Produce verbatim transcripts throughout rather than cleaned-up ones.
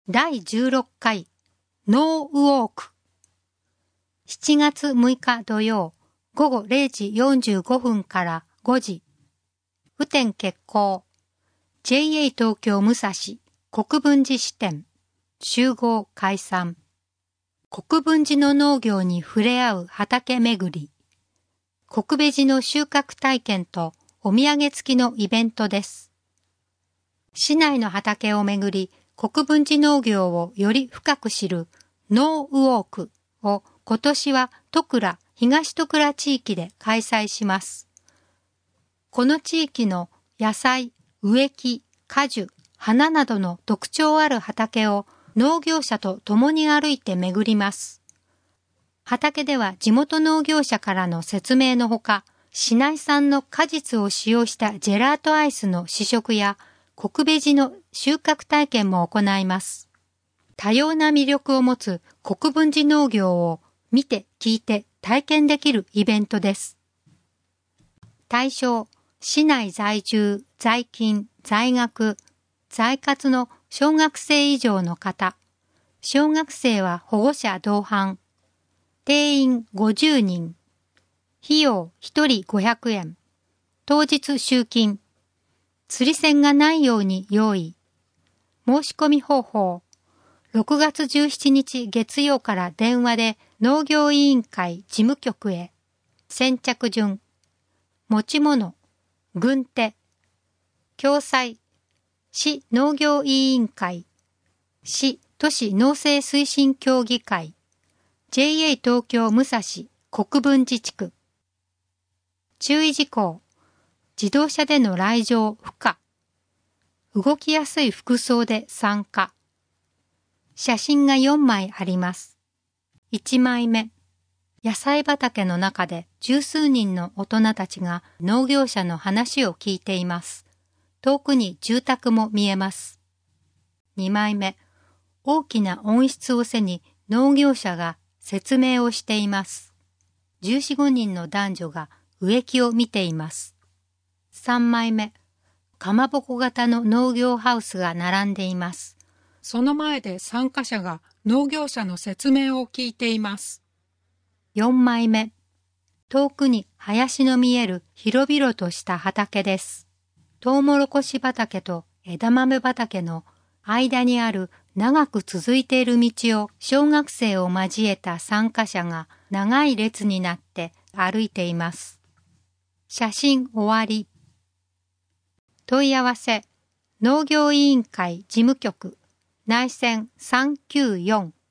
だいじゅうろっかいノーウォーク。しちがつむいか土曜午後れいじよんじゅうごふんからごじ。雨天決行。ジェイエー 東京武蔵国分寺支店集合解散。国分寺の農業に触れ合う畑巡り。国分寺の収穫体験とお土産付きのイベントです。市内の畑を巡り、国分寺農業をより深く知るノーウォークを今年は戸倉、東戸倉地域で開催します。この地域の野菜、植木、果樹、花などの特徴ある畑を農業者と共に歩いて巡ります。畑では地元農業者からの説明のほか、市内産の果実を使用したジェラートアイスの試食や国分寺の収穫体験も行います。多様な魅力を持つ国分寺農業を見て聞いて体験できるイベントです。対象、市内在住、在勤、在学、在活の小学生以上の方。小学生は保護者同伴。定員ごじゅうにん。費用ひとりごひゃくえん。当日集金。釣り銭がないように用意。申し込み方法。ろくがつじゅうしちにち月曜から電話で農業委員会事務局へ。先着順。持ち物。軍手。共催。市農業委員会。市都市農政推進協議会。ジェイエー 東京武蔵国分寺地区。注意事項。自動車での来場不可。動きやすい服装で参加。写真がよんまいあります。いちまいめ。野菜畑の中で十数人の大人たちが農業者の話を聞いています。遠くに住宅も見えます。にまいめ。大きな温室を背に農業者が説明をしています。じゅうよん、ごにんの男女が植木を見ています。さんまいめ。かまぼこ型の農業ハウスが並んでいます。 その前で参加者が農業者の説明を聞いています。 よんまいめ。遠くに林の見える広々とした畑です。トウモロコシ畑と枝豆畑の間にある長く続いている道を小学生を交えた参加者が長い列になって歩いています。写真終わり。問い合わせ、農業委員会事務局、内線さんきゅうよん。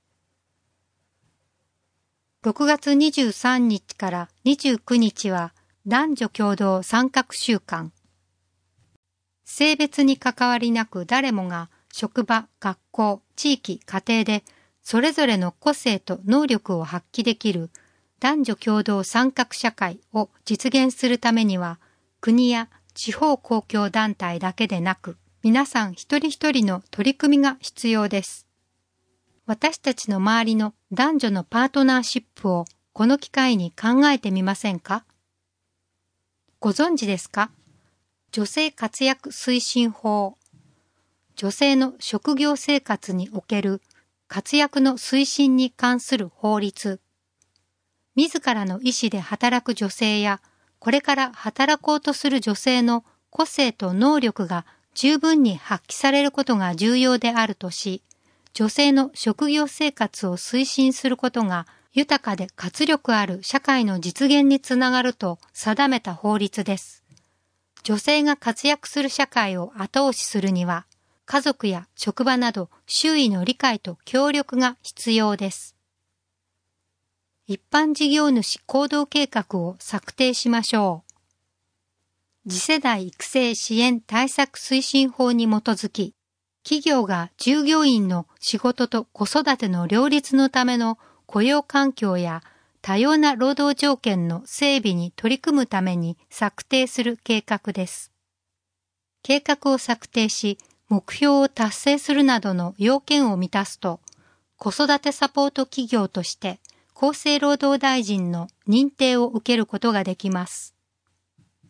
ろくがつにじゅうさんにちからにじゅうくにちは男女共同参画週間。性別に関わりなく誰もが職場、学校、地域、家庭でそれぞれの個性と能力を発揮できる男女共同参画社会を実現するためには、国や地方公共団体だけでなく、皆さん一人一人の取り組みが必要です。私たちの周りの男女のパートナーシップをこの機会に考えてみませんか？ご存知ですか？女性活躍推進法。女性の職業生活における活躍の推進に関する法律。自らの意思で働く女性や、これから働こうとする女性の個性と能力が十分に発揮されることが重要であるとし、女性の職業生活を推進することが豊かで活力ある社会の実現につながると定めた法律です。女性が活躍する社会を後押しするには、家族や職場など周囲の理解と協力が必要です。一般事業主行動計画を策定しましょう。次世代育成支援対策推進法に基づき、企業が従業員の仕事と子育ての両立のための雇用環境や多様な労働条件の整備に取り組むために策定する計画です。計画を策定し、目標を達成するなどの要件を満たすと、子育てサポート企業として厚生労働大臣の認定を受けることができます。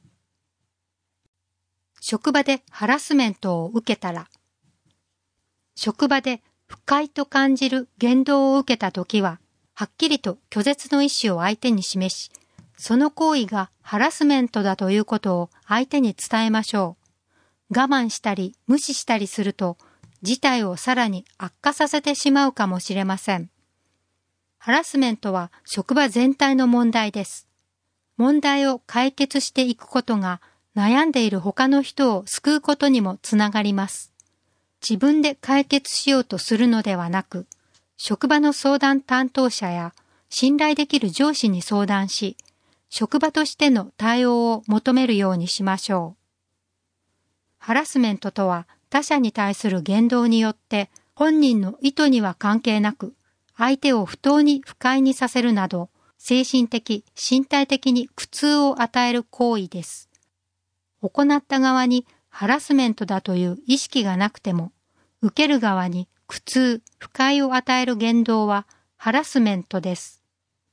職場でハラスメントを受けたら、 職場で不快と感じる言動を受けたときは、はっきりと拒絶の意思を相手に示し、その行為がハラスメントだということを相手に伝えましょう。我慢したり無視したりすると、事態をさらに悪化させてしまうかもしれません。ハラスメントは職場全体の問題です。問題を解決していくことが悩んでいる他の人を救うことにもつながります。自分で解決しようとするのではなく、職場の相談担当者や信頼できる上司に相談し、職場としての対応を求めるようにしましょう。ハラスメントとは他者に対する言動によって本人の意図には関係なく、相手を不当に不快にさせるなど、精神的、身体的に苦痛を与える行為です。行った側にハラスメントだという意識がなくても、受ける側に苦痛、不快を与える言動はハラスメントです。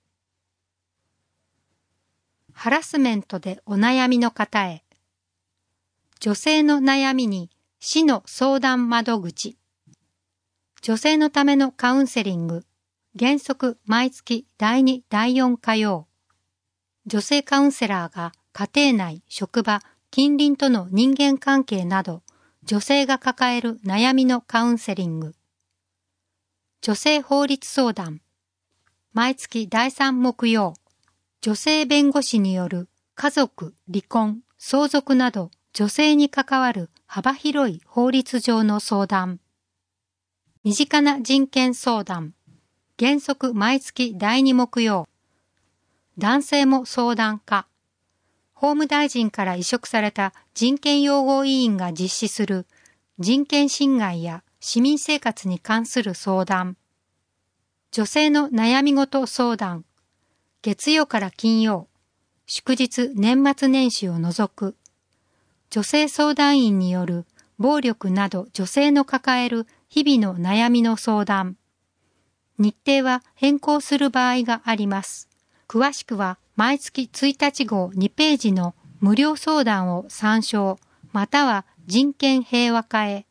ハラスメントでお悩みの方へ。女性の悩みに市の相談窓口。女性のためのカウンセリング。原則毎月だいに、だいよん火曜。女性カウンセラーが家庭内、職場、近隣との人間関係など、女性が抱える悩みのカウンセリング。女性法律相談。毎月だいさん木曜。女性弁護士による家族、離婚、相続など女性に関わる幅広い法律上の相談。身近な人権相談。原則毎月だいに木曜。男性も相談家。法務大臣から委嘱された人権擁護委員が実施する人権侵害や市民生活に関する相談。女性の悩み事相談。月曜から金曜。祝日年末年始を除く。女性相談員による暴力など女性の抱える日々の悩みの相談。日程は変更する場合があります。詳しくは毎月ついたち号にページの無料相談を参照、または人権平和課へ。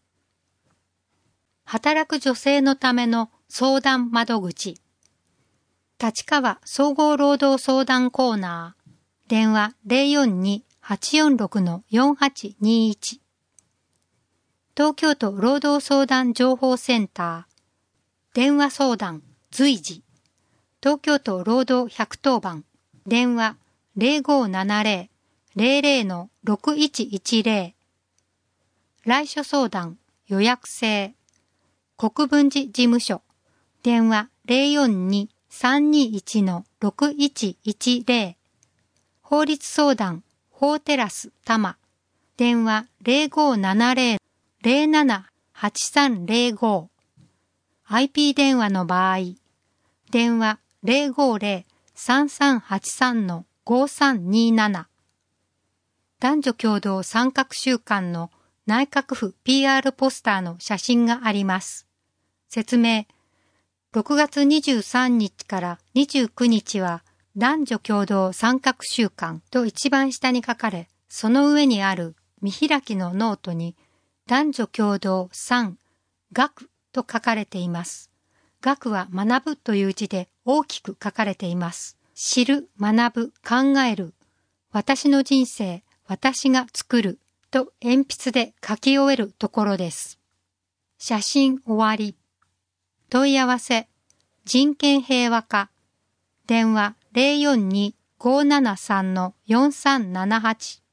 働く女性のための相談窓口。立川総合労働相談コーナー。電話 ゼロよんに はちよんろく よんはちにいち。東京都労働相談情報センター。電話相談随時。東京都労働ひゃくとおばん。電話 ゼロごななゼロ ゼロゼロ ろくいちいちゼロ。来所相談予約制。国分寺事務所。電話 ゼロよんに さんにいち ろくいちいちゼロ。法律相談法テラス多摩。電話 ゼロごななゼロ ゼロなな はちさんゼロご。アイピー 電話の場合、電話 ゼロごゼロ さんさんはちさん ごさんになな。男女共同参画週間の内閣府 ピーアール ポスターの写真があります。説明。ろくがつにじゅうさんにちからにじゅうくにちは男女共同参画週間と一番下に書かれ、その上にある見開きのノートに男女共同さん、学と書かれています。学は学ぶという字で大きく書かれています。知る、学ぶ、考える。私の人生、私が作ると鉛筆で書き終えるところです。写真終わり。問い合わせ。人権平和課。電話 ゼロよんに ごななさん よんさんななはち。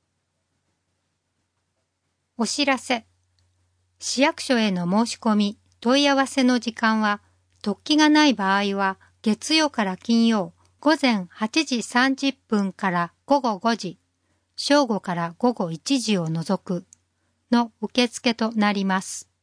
お知らせ。市役所への申し込み、問い合わせの時間は、突起がない場合は、月曜から金曜、午前はちじさんじゅっぷんから午後ごじ、正午から午後いちじを除く、の受付となります。